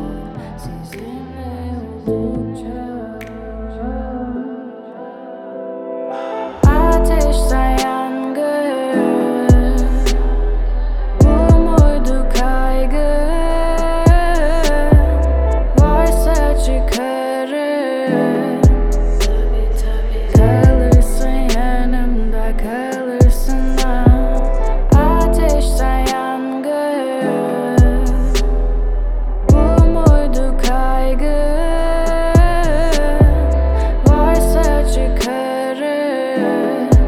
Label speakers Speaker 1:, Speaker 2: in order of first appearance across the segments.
Speaker 1: sizinle oldukça. Ateşten yangın, bu muydu kaygı? Varsa çıkarım. Kalırsın yanımda, kalırsın ha. Ateşten yangın, bu muydu kaygı? Varsa çıkarım.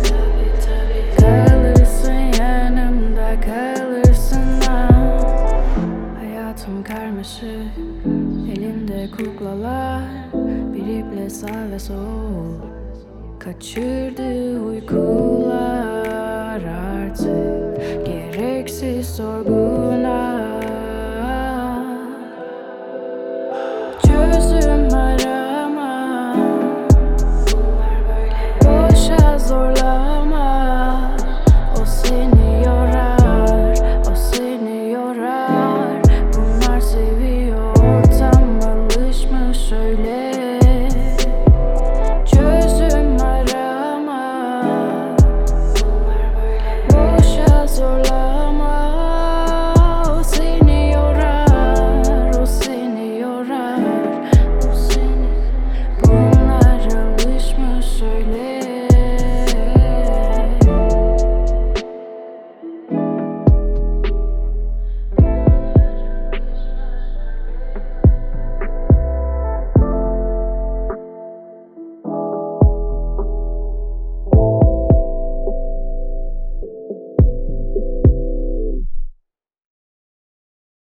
Speaker 1: Kalırsın yanımda, kalırsın ha. Hayatım karmaşık, elimde kuklalar, bir iple sağ ve sol. Kaçırdı uykular artık, gereksiz sorgular.